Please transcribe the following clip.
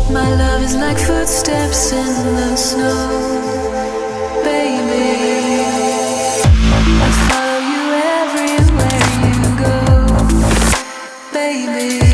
My love is like footsteps in the snow, baby. I follow you everywhere you go, baby.